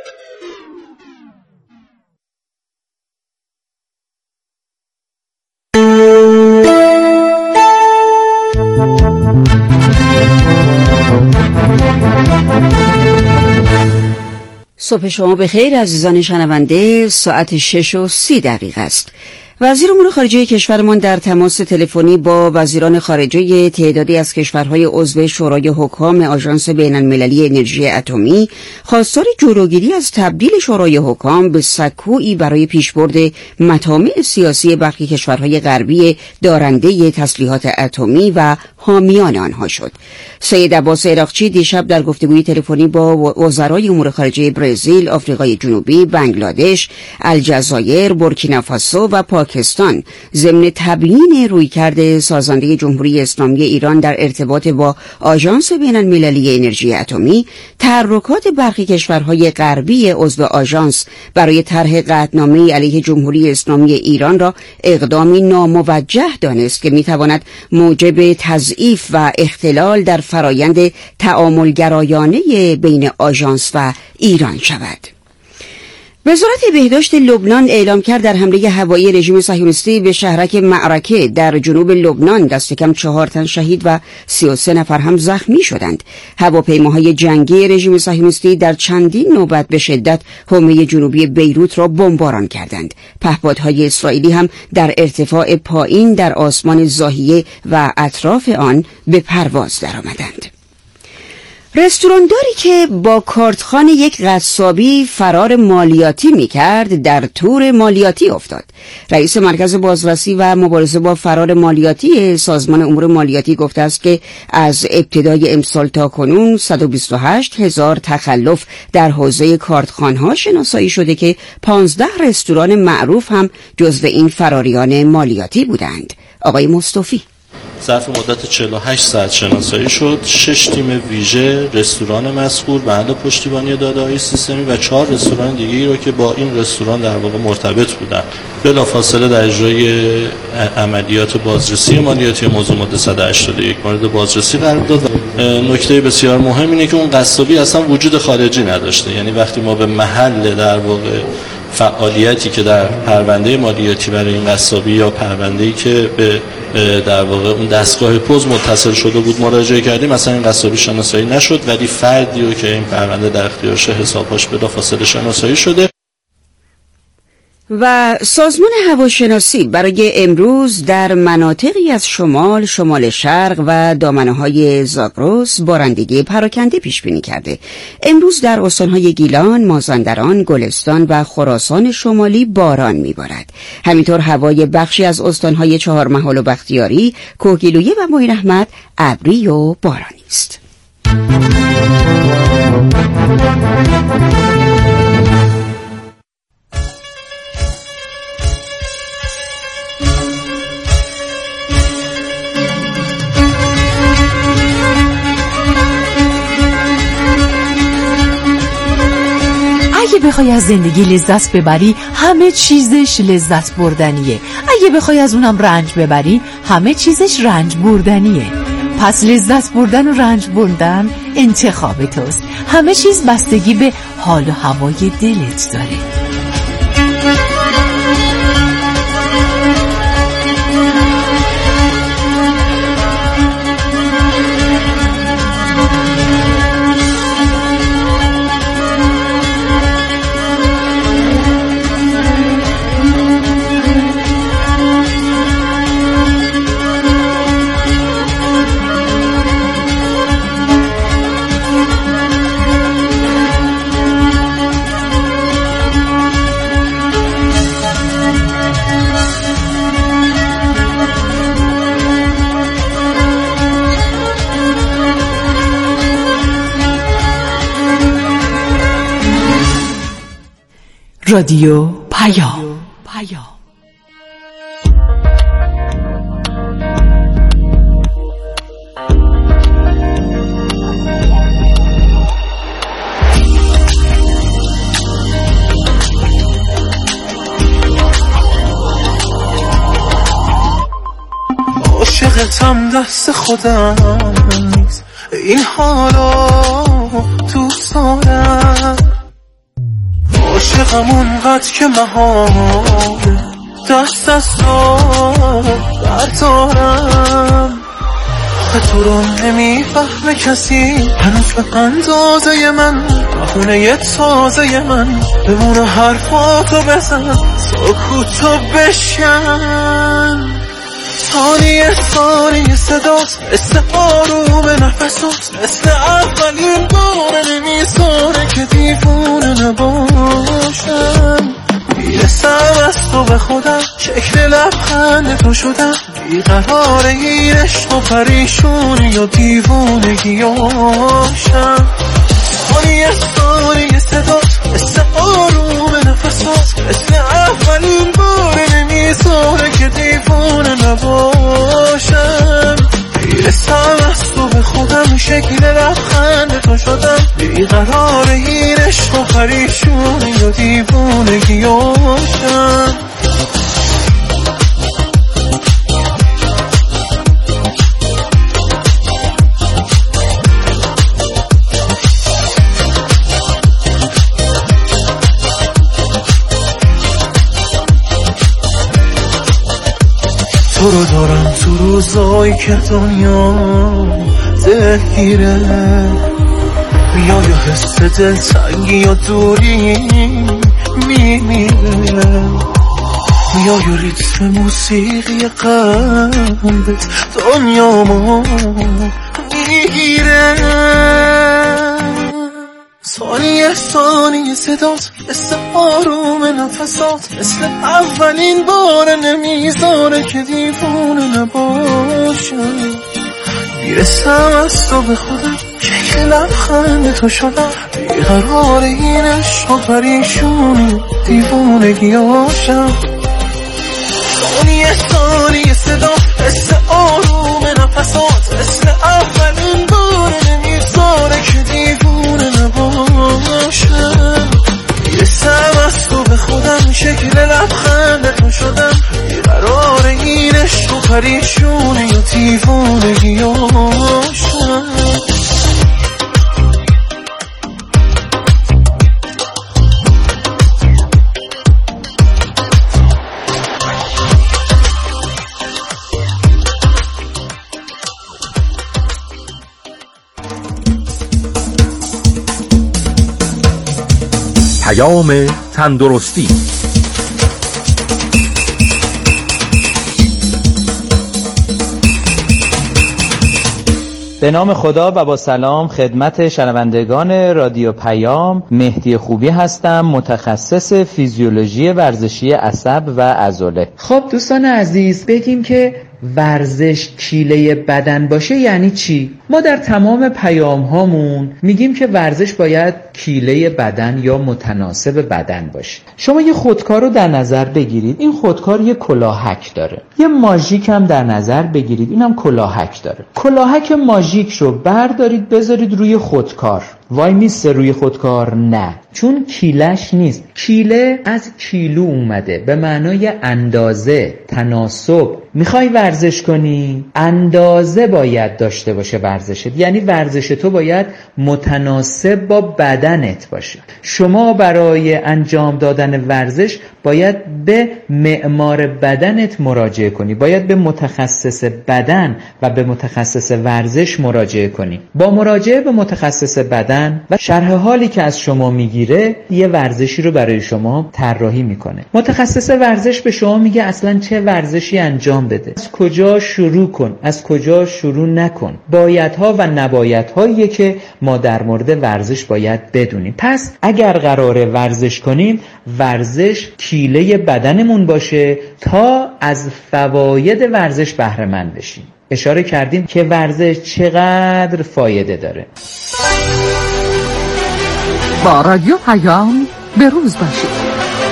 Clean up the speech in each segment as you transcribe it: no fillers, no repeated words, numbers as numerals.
صبح شما بخیر عزیزان شنونده. ساعت 6:30 است. وزیر امور خارجه کشورمان در تماس تلفنی با وزیران خارجه تعدادی از کشورهای عضو شورای حکام آژانس بین‌المللی انرژی اتمی خواستار جلوگیری از تبدیل شورای حکام به سکویی برای پیشبرد مطامع سیاسی برخی کشورهای غربی دارنده تسلیحات اتمی و حامیان آنها شد. سید عباس عراقچی دیشب در گفتگوی تلفنی با وزرای امور خارجه برزیل، آفریقای جنوبی، بنگلادش، الجزایر، بورکینافاسو و پاکستان ضمن تبیین رویکرد سازنده جمهوری اسلامی ایران در ارتباط با آژانس بین‌المللی انرژی اتمی، تحرکات برخی کشورهای غربی عضو آژانس برای طرح قطعنامه‌ای علیه جمهوری اسلامی ایران را اقدامی ناموجه دانست که می‌تواند موجب تضعیف و اختلال در فرایند تعاملگرایانه بین آژانس و ایران شود. وزارت بهداشت لبنان اعلام کرد در حمله هوایی رژیم صهیونیستی به شهرک معرکه در جنوب لبنان دست کم 4 تن شهید و 33 نفر هم زخمی شدند. هواپیماهای جنگی رژیم صهیونیستی در چندین نوبت به شدت حومه جنوبی بیروت را بمباران کردند. پهپادهای اسرائیلی هم در ارتفاع پایین در آسمان زاهیه و اطراف آن به پرواز درآمدند. رستورانداری که با کارتخوان یک قصابی فرار مالیاتی می‌کرد در تور مالیاتی افتاد. رئیس مرکز بازرسی و مبارزه با فرار مالیاتی سازمان امور مالیاتی گفته است که از ابتدای امسال تا کنون 128,000 تخلف در حوزه کارتخوان‌ها شناسایی شده که 15 رستوران معروف هم جزو این فراریان مالیاتی بودند. آقای مصطفی: ظرف مدت 48 ساعت شناسایی شد. 6 تیم ویژه رستوران مذکور به عمل پشتیبانی داده‌های سیستمی و 4 رستوران دیگه‌ای رو که با این رستوران در واقع مرتبط بودن بلافاصله در اجرای عملیات بازرسی مالیاتی موضوع ماده 181 مورد بازرسی قرار داد. نکته بسیار مهم اینه که اون قصابی اصلا وجود خارجی نداشته، یعنی وقتی ما به محل در واقع فعالیتی که در پرونده مالیاتی برای این قصابی یا پرونده‌ای که به در واقع اون دستگاه پوز متصل شده بود مراجعه کردیم، مثلا این قصابی شناسایی نشد، ولی فردی رو که این پرونده در اختیارش حسابش بلافاصله شناسایی شده. و سازمان هواشناسی برای امروز در مناطقی از شمال شرق و دامنه‌های زاگرس بارندگی پراکنده پیش بینی کرده. امروز در استان‌های گیلان، مازندران، گلستان و خراسان شمالی باران می‌بارد. همینطور هوای بخشی از استان‌های چهارمحال و بختیاری، کوهگیلویه و معین احمد ابری و بارانی است. اگه بخوای از زندگی لذت ببری همه چیزش لذت بردنیه، اگه بخوای از اونم رنج ببری همه چیزش رنج بردنیه. پس لذت بردن و رنج بردن انتخاب توست. همه چیز بستگی به حال و هوای دلت داره. رادیو پیام. عاشقتم دست خودم نیست، این حالا تو سالم همونقدر که محاله دست از تو بردارم. تو رو نمیفهمه کسی هنوز به اندازه من، بخونه تازه من بمونه حرفاتو بزن، سکوتو بشکن. ثانیه صدات مثل آروم نفسات، مثل اولین بار نمیذاره که دیوونه نباشم. میرسم از تو به خودم، شکل لبخند تو شدم، بیقرار این عشق و پریشونی و دیوونگیاشم. ثانیه صدات مثل آروم نفسات، مثل اولین بار نمیذاره که دیوونه نباشم. میرسم از تو به خودم، شکل لبخند تو شدم، بیقرار این عشق و پریشونی و دیوونگیاشم. تو رو دارم تو روزایی که دنیا دلگیره، میای و حس دلتنگی و دوری میمیره، میای و ریتم موسیقی قلبت دنیامو میگیره. ثانیه صدات مثل آروم نفسات، مثل اولین بار نمیذاره که دیوونه نباشم. میرسم از تو به خودم، شکل لبخند تو شدم، بیقرار این عشق و پریشونی دیوونگیاشم. ثانیه صدات مثل آروم نفسات، مثل اولین بار نمیذاره که دیوونه نباشم. میرسم از تو به خودم، شکل لبخند تو شدم، بیقرار این عشق و پریشونی و دیوونگیاشم. پیام تندرستی. به نام خدا و با سلام خدمت شنوندگان رادیو پیام. مهدی خوبی هستم، متخصص فیزیولوژی ورزشی عصب و عضله. خب دوستان عزیز، بگیم که ورزش کیله بدن باشه یعنی چی؟ ما در تمام پیام هامون میگیم که ورزش باید کیله بدن یا متناسب بدن باشه. شما یه خودکار رو در نظر بگیرید، این خودکار یه کلاهک داره. یه ماژیک هم در نظر بگیرید، اینم کلاهک داره. کلاهک ماژیک رو بردارید بذارید روی خودکار. وای میسته روی خودکار؟ نه، چون کیلش نیست. کیله از کیلو اومده، به معنای اندازه، تناسب. میخوای ورزش کنی؟ اندازه باید داشته باشه ورزشت، یعنی ورزش تو باید متناسب با بدنت باشه. شما برای انجام دادن ورزش باید به معمار بدنت مراجعه کنی، باید به متخصص بدن و به متخصص ورزش مراجعه کنی. با مراجعه به متخصص بدن و شرح حالی که از شما میگیره، یه ورزشی رو برای شما طراحی میکنه. متخصص ورزش به شما میگه اصلا چه ورزشی انجام بده، از کجا شروع کن، از کجا شروع نکن. بایدها و نبایدهایی که ما در مورد ورزش باید بدونیم. پس اگر قراره ورزش کنیم، ورزش کیله بدنمون باشه تا از فواید ورزش بهره مند بشیم. اشاره کردیم که ورزش چقدر فایده داره. با رادیو پیام به روز باشید.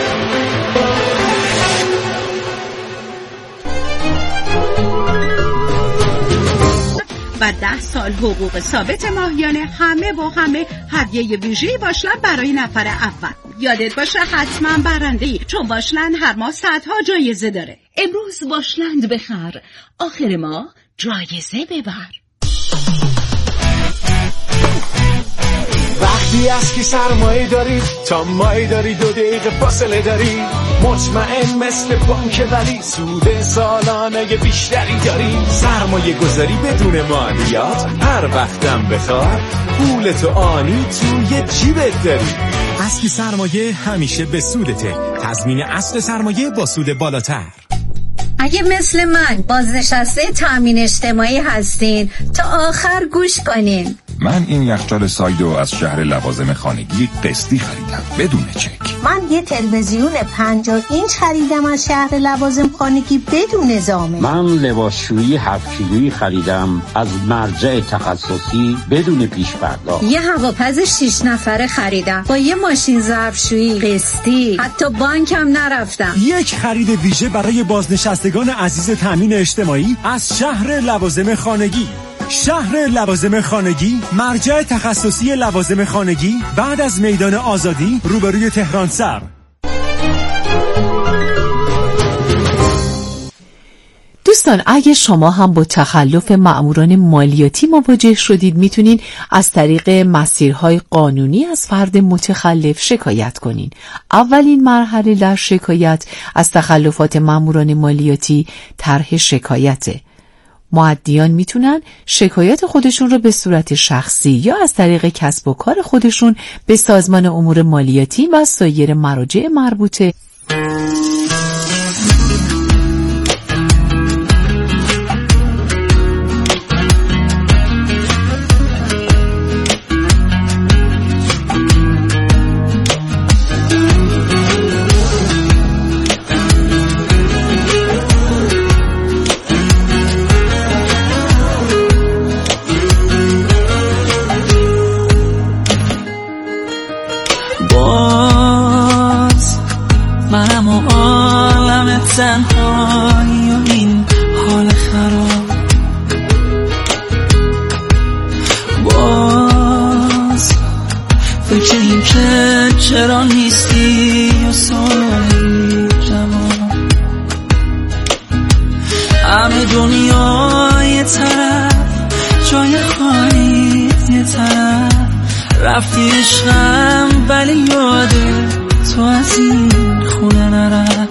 و 10 سال حقوق ثابت ماهیانه، همه با همه هدیه ویژه‌ای واشلند برای نفر اول. یادت باشه حتما برنده‌ای، چون واشلند هر ماه صدها جایزه داره. امروز واشلند بخر، آخر ماه جایزه ببر. وقتی از که سرمایه داری تا مایه داری 2 دقیقه فاصله داری مطمئن مثل بانک ولی سود سالانه بیشتری داری سرمایه گذاری بدون مالیات هر وقتم بخواد پولتو آنی توی جیبت داری از که سرمایه همیشه به سودته تضمین اصل سرمایه با سود بالاتر اگه مثل من بازنشسته تامین اجتماعی هستین تا آخر گوش کنین من این یخچال سایدو از شهر لوازم خانگی قسطی خریدم بدون چک. من یه تلویزیون 50 اینچ خریدم از شهر لوازم خانگی بدون زامن. من لباسشویی 7 کیلویی خریدم از مرجع تخصصی بدون پیش پرداخت. یه هواپز 6 نفره خریدم با یه ماشین ظرفشویی قسطی حتی بانکم نرفتم. یک خرید ویژه برای بازنشستگان عزیز تامین اجتماعی از شهر لوازم خانگی. شهر لوازم خانگی، مرجع تخصصی لوازم خانگی بعد از میدان آزادی روبروی تهران سر. دوستان اگه شما هم با تخلف مأموران مالیاتی مواجه شدید میتونین از طریق مسیرهای قانونی از فرد متخلف شکایت کنین. اولین مرحله در شکایت از تخلفات مأموران مالیاتی طرح شکایته. مؤدیان میتونن شکایت خودشون رو به صورت شخصی یا از طریق کسب و کار خودشون به سازمان امور مالیاتی و سایر مراجع مربوطه تنهایی و این حال خراب باز فکر این که چرا نیستی یا سوالی جواب همه دنیا یه طرف جای خالی یه طرف رفتی عشقم ولی یاده تو از این خونه نرفت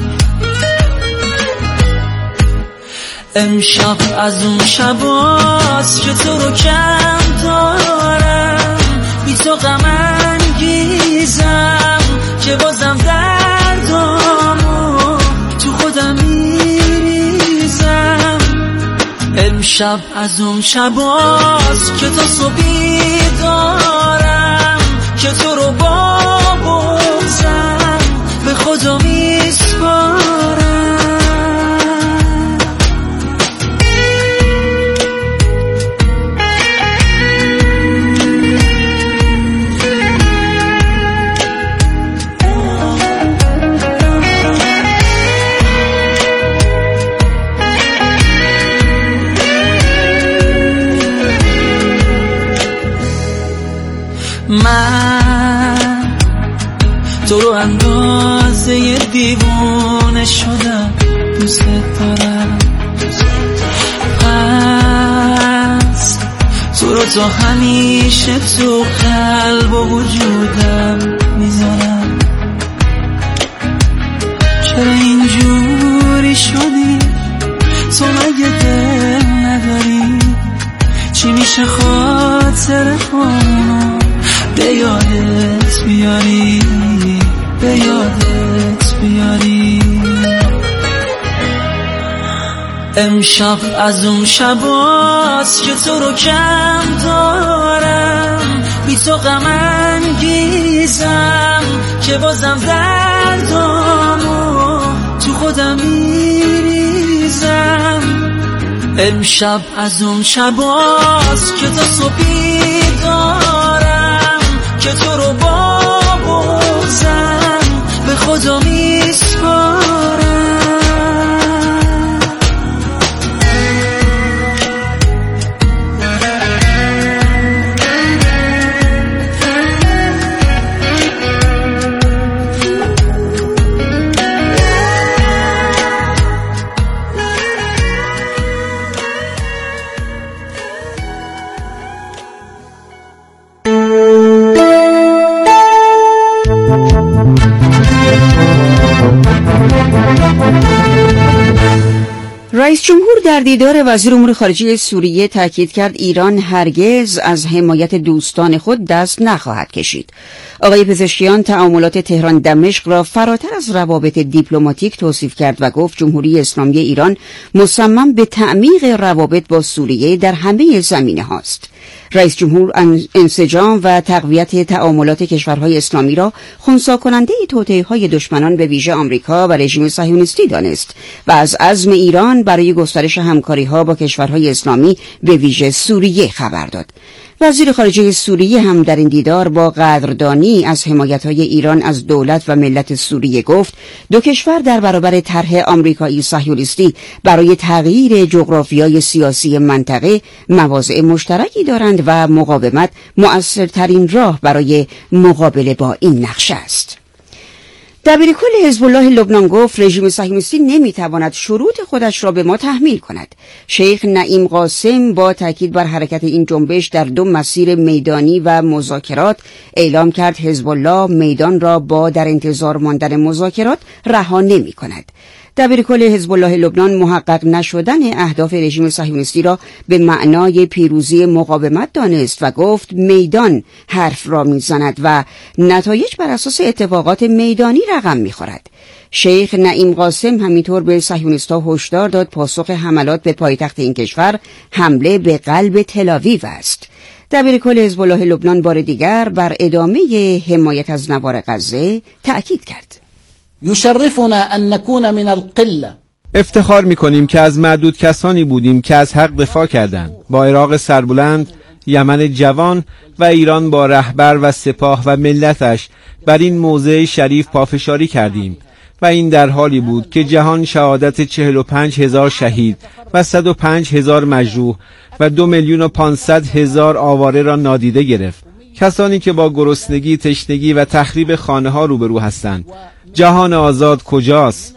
امشب از اون شباست که تو رو کم دارم بی تو غم انگیزم که بازم دردامو تو خودم میریزم امشب از اون شباست که تا صبحی دارم که تو رو با بغضم به خدا میسپارم من تو رو اندازه دیوونه شدم دوست دارم پس تو رو تا همیشه تو قلب و وجودم میذارم چرا اینجوری شدی تو مگه دل نداری چی میشه خاطر خونو به یادت بیاری به یادت بیاری امشب از اون شباست که تو رو کم دارم بی تو غم انگیزم که بازم دردامو تو خودم میریزم امشب از اون شباست که تا صبحی دارم که تو رو با بغضم به خدا میسپارم رئیس جمهور در دیدار وزیر امور خارجه سوریه تاکید کرد ایران هرگز از حمایت دوستان خود دست نخواهد کشید. آقای پزشکیان تعاملات تهران دمشق را فراتر از روابط دیپلماتیک توصیف کرد و گفت جمهوری اسلامی ایران مصمم به تعمیق روابط با سوریه در همه زمینه‌هاست. رئیس جمهور انسجام و تقویت تعاملات کشورهای اسلامی را خنثی کننده توطئه‌های دشمنان به ویژه آمریکا و رژیم صهیونیستی دانست و از عزم ایران برای گسترش همکاری‌ها با کشورهای اسلامی به ویژه سوریه خبر داد. وزیر خارجه سوریه هم در این دیدار با قدردانی از حمایت‌های ایران از دولت و ملت سوریه گفت دو کشور در برابر طرح آمریکایی صهیونیستی برای تغییر جغرافیای سیاسی منطقه مواضع مشترکی دارند و مقاومت مؤثرترین راه برای مقابله با این نقشه است. دبیرکل حزب الله لبنان گفت رژیم صهیونیستی نمیتواند شروط خودش را به ما تحمیل کند. شیخ نعیم قاسم با تاکید بر حرکت این جنبش در دو مسیر میدانی و مذاکرات اعلام کرد حزب الله میدان را با در انتظار ماندن مذاکرات رها نمی‌کند. دبیرکل حزب الله لبنان محقق نشدن اهداف رژیم صهیونیستی را به معنای پیروزی مقاومت دانست و گفت میدان حرف را میزند و نتایج بر اساس اتفاقات میدانی رقم میخورد. شیخ نعیم قاسم همینطور به صهیونیست‌ها هشدار داد پاسخ حملات به پایتخت این کشور حمله به قلب تل‌آویو است. دبیرکل حزب الله لبنان بار دیگر بر ادامه حمایت از نوار غزه تأکید کرد. یشرفنا ان نكون من القله. افتخار می‌کنیم که از معدود کسانی بودیم که از حق دفاع کردند. با عراق سربلند، یمن جوان و ایران با رهبر و سپاه و ملتش بر این موضع شریف پافشاری کردیم و این در حالی بود که جهان شهادت 45,000 شهید و 105,000 مجروح و 2,500,000 آواره را نادیده گرفت. کسانی که با گرسنگی، تشنگی و تخریب خانه‌ها روبرو هستند. جهان آزاد کجاست؟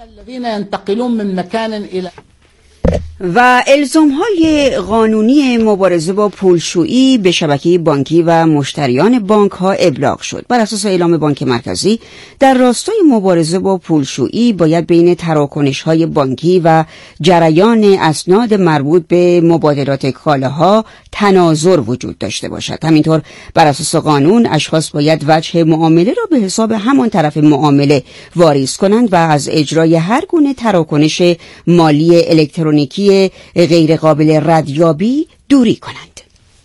و الزام‌های قانونی مبارزه با پولشویی به شبکه بانکی و مشتریان بانک‌ها ابلاغ شد. بر اساس اعلام بانک مرکزی در راستای مبارزه با پولشویی باید بین تراکنش‌های بانکی و جریان اسناد مربوط به مبادلات کالاها تناظر وجود داشته باشد. همینطور بر اساس قانون اشخاص باید وجه معامله را به حساب همان طرف معامله واریز کنند و از اجرای هر گونه تراکنش مالی الکترونیکی غیر قابل ردیابی دوری کنند.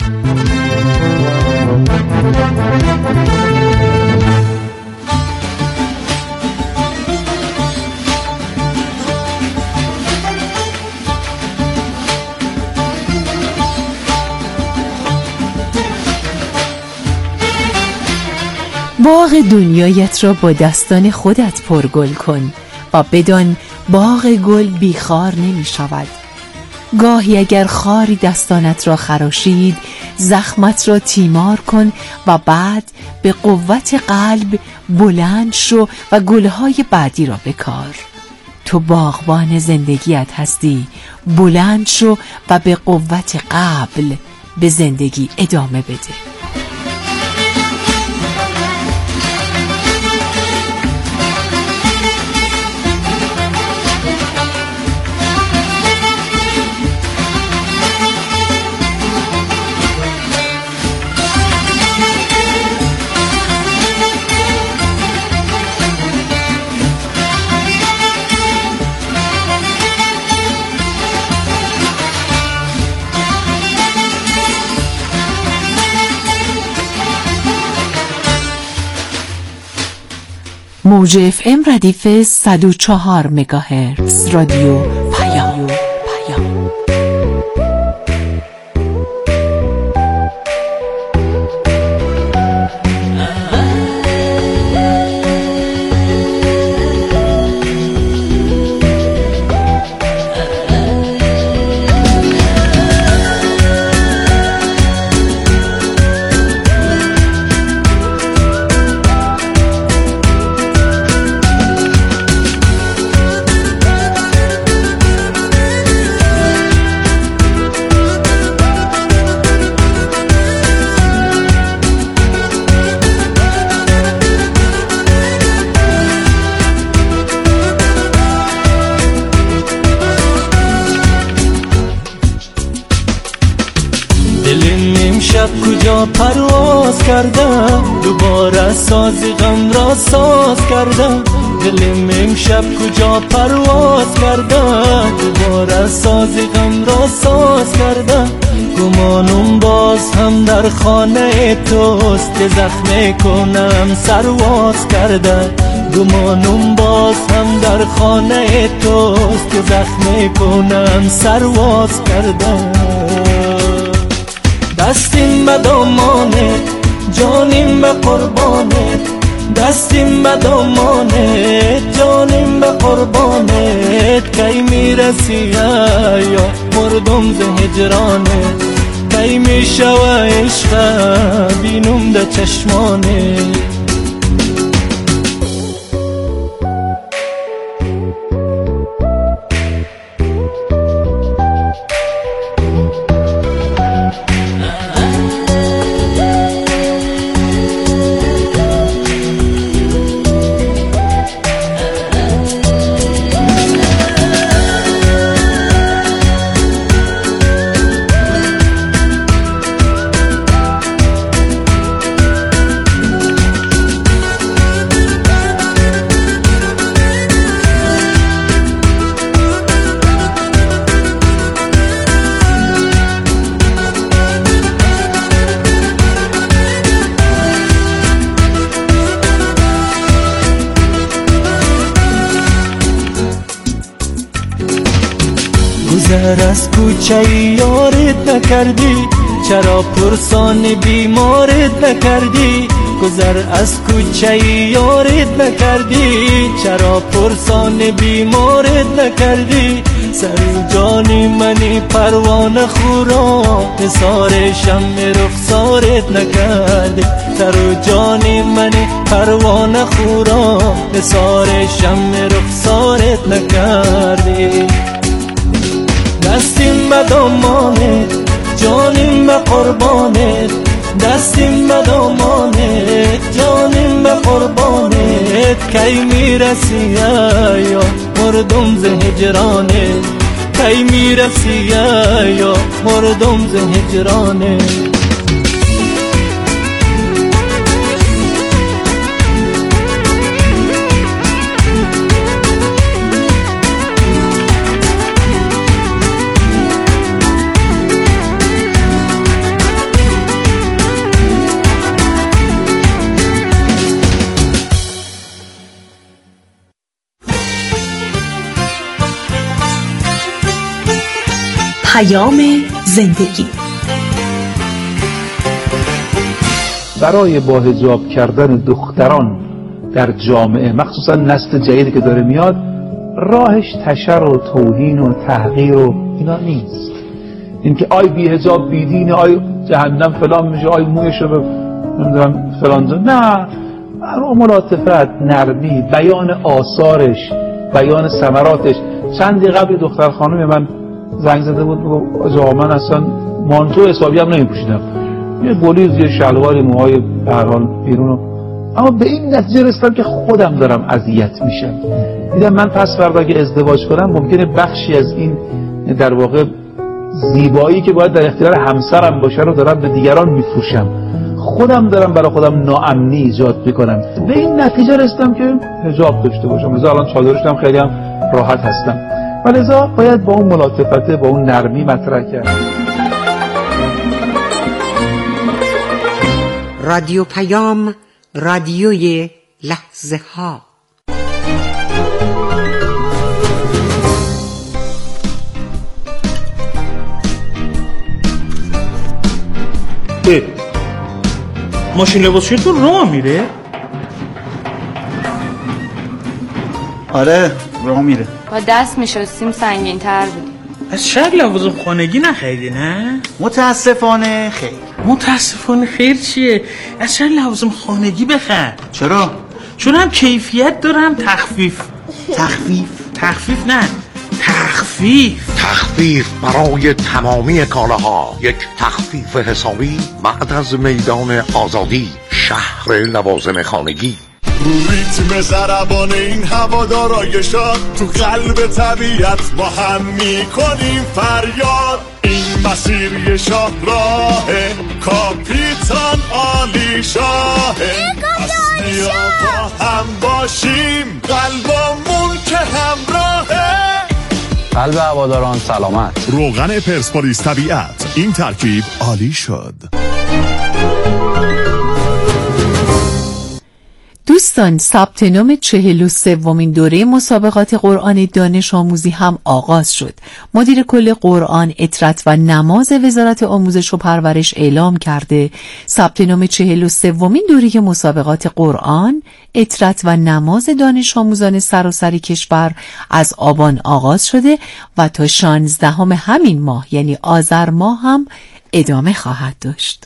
باغ دنیایت را با دستان خودت پرگل کن و بدان باغ گل بیخار نمی شود. گاهی اگر خاری دستانت را خراشید زخمت را تیمار کن و بعد به قوت قلب بلند شو و گلهای بعدی را بکار. تو باغبان زندگیت هستی. بلند شو و به قوت قبل به زندگی ادامه بده. موج FM ردیف 104 مگاهرتز رادیو پیام. سازی غم را ساز کردم، دلم امشب کجا پرواز کردم، دوباره سازی غم را ساز کردم، گمانم باز هم در خانه توست که زخم کنم سرواز کردم، گمانم باز هم در خانه توست که زخم کنم سرواز کردم. دستیم به دامانت، جانیم به قربانت، دستیم به دامانت، جانیم به قربانت، کی میرسی یا مردم ز هجرانت، کی میشوه عشق بینم ده چشمانت. گذر از کوچه یارت نکردی، چرا پرسان بیمارت نکردی، گذر از کوچه یارت نکردی، چرا پرسان بیمارت نکردی، سر جانی منی پروانه خورا، نثار شمع رخسارت نکردی، سر جانی منی پروانه خورا، نثار شمع رخسارت نکردی. دستیم به دامانت، جانیم به قربانت، دستیم به دامانت، جانیم به قربانت، کی میرسی یا مردم ز هجرانت، کی میرسی یا مردم ز هجرانت. زندگی برای با حجاب کردن دختران در جامعه، مخصوصا نسل جدیدی که داره میاد، راهش تشر و توهین و تحقیر و اینا نیست. اینکه آی بی حجاب بیدین، آی جهنم فلان میشه، آی مویشو به نمیدونم فلان جا، نه، رو ملاطفت، نرمی، بیان آثارش، بیان ثمراتش. چندی قبل دختر خانم من زنگ زده بود، بگو من اصلا مانتو حسابی هم نمیپوشیدم، یه بلیز، یه شلواری، موهای به هر حال بیرون، اما به این نتیجه رسیدم که خودم دارم اذیت میشم. دیدم من پس فردا اگه ازدواج کنم ممکنه بخشی از این در واقع زیبایی که باید در اختیار همسرم باشه رو دارم به دیگران میفروشم، خودم دارم برای خودم ناامنی ایجاد میکنم. به این نتیجه رسیدم که حجاب داشته باشم. مثلا الان چادرشم خیلی هم راحت هستم، ولذا باید با اون ملاطفت، با اون نرمی مطرح کرد. رادیو پیام، رادیوی لحظه ها. ماشین لباسشویتون راه میره؟ آره راه میره. با دست میشستیم سنگین تر بودیم. از شاید لوازم خانگی نخریدی نه؟ متاسفانه خیر. متاسفانه خیر چیه؟ از شاید لوازم خانگی بخر. چرا؟ چون هم کیفیت داره هم تخفیف. تخفیف نه، تخفیف برای تمامی کالاها. یک تخفیف حسابی بعد از میدان آزادی، شهر لوازم خانگی. رو ریتم خربان این هوادارای شاد، تو قلب طبیعت با هم میکنیم فریاد. این مسیر یه شاه راهه، کاپیتان عالی شاهه. دنیا با هم باشیم، قلبمون که همراهه. قلب هواداران سلامت. روغن پرسپولیس طبیعت، این ترکیب عالی شد. دوستان، ثبت نام 43مین دوره مسابقات قرآن دانش آموزی هم آغاز شد. مدیر کل قرآن، اطرت و نماز وزارت آموزش و پرورش اعلام کرده ثبت نام 43مین دوره مسابقات قرآن، اطرت و نماز دانش آموزان سراسر کشور از آبان آغاز شده و تا 16 همین ماه یعنی آذر ماه هم ادامه خواهد داشت.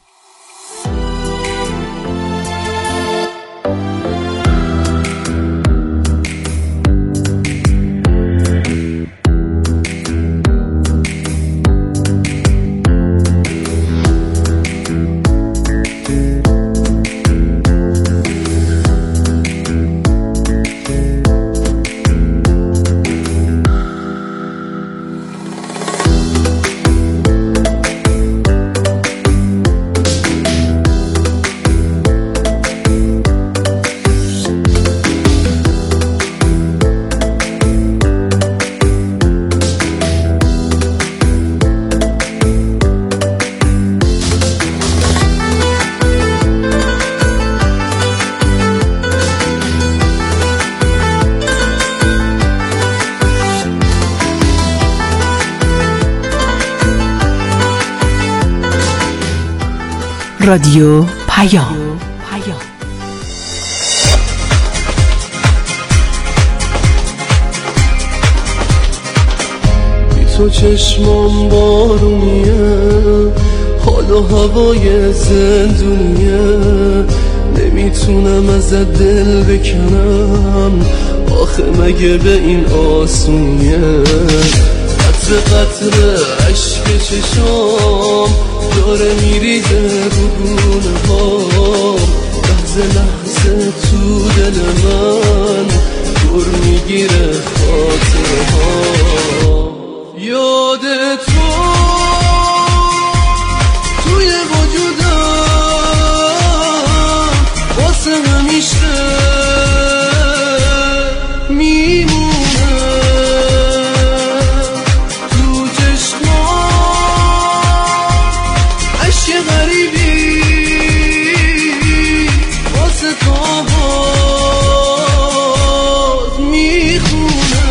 رادیو پیام. بی تو چشمام بارونیه، حال و هوای زندونیه، نمیتونم ازت دل بکنم، آخه مگه به این آسونیه؟ قطره قطره عشق چشام داره میریزه رو گونه ها، لحظه لحظه تو دل من دور میگیره خاطره ها. یاد تو توی وجودم واسه همیشه میمونه، تو چشمام عشق غریبی واسه تو باز میخونه.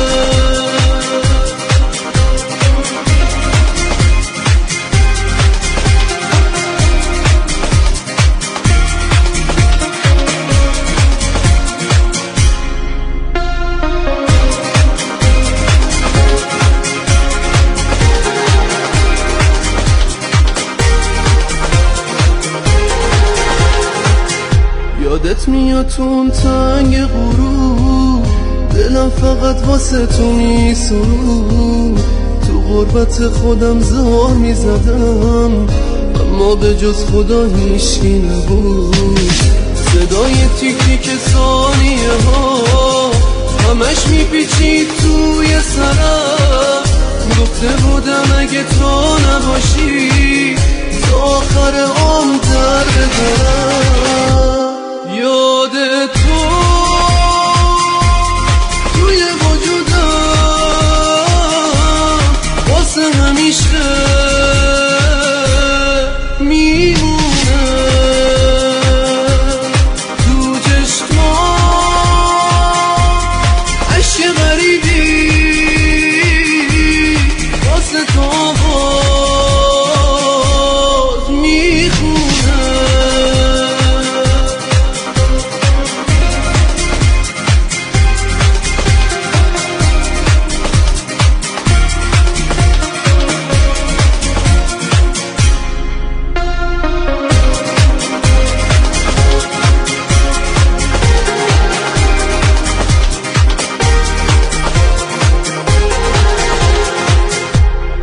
یادت میاد تو اون تنگ غروب، دلم فقط واسه تو میسرود، تو غربت خودم زار میزدم اما به جز خدا هیچکی نبود. صدای تیک تیک ثانیه ها همش میپیچید توی سرم، گفته بودم اگه تو نباشی تا آخر عمر در بذارم. یادت